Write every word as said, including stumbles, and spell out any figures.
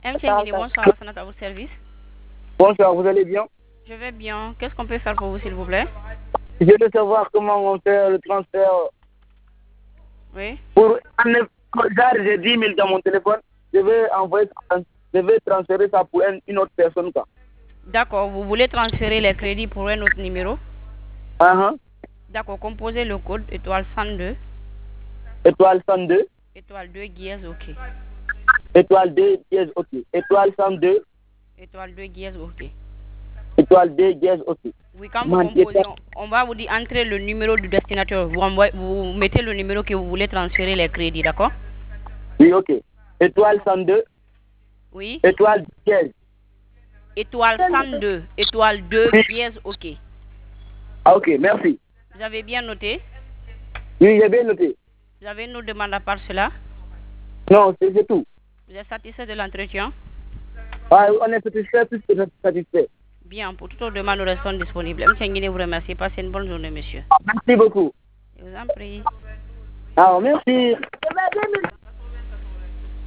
M. Nguini, bonsoir, la sonate à votre service. Bonsoir, vous allez bien? Je vais bien. Qu'est-ce qu'on peut faire pour vous, s'il vous plaît? Je veux savoir comment on fait le transfert. Oui. Pour j'ai dix mille dans mon téléphone, je vais envoyer, je vais transférer ça pour une, une autre personne. D'accord, vous voulez transférer les crédits pour un autre numéro? Uh -huh. D'accord, composez le code étoile cent deux. Étoile cent deux. Étoile deux, dièse, ok. Étoile deux, dièse, ok. Étoile cent deux. Étoile deux, dièse, ok. Étoile deux, dièse, ok. Oui, quand vous composez, on, on va vous dire entrer le numéro du destinataire. Vous, envoyez, vous mettez le numéro que vous voulez transférer les crédits, d'accord? Oui, ok. Étoile cent deux. Oui. Étoile dièse. Étoile cent deux. Étoile deux, dièse, ok. Ah, ok, merci. Vous avez bien noté? Oui, j'ai bien noté. Vous avez une autre demande à part cela? Non, c'est tout. Vous êtes satisfait de l'entretien? Ah, on est satisfait, plus que satisfait. Bien, pour toute autre demande, nous restons disponibles. M. Nguini vous remercie. Passez une bonne journée, monsieur. Merci beaucoup. Je vous en prie. Ah, merci.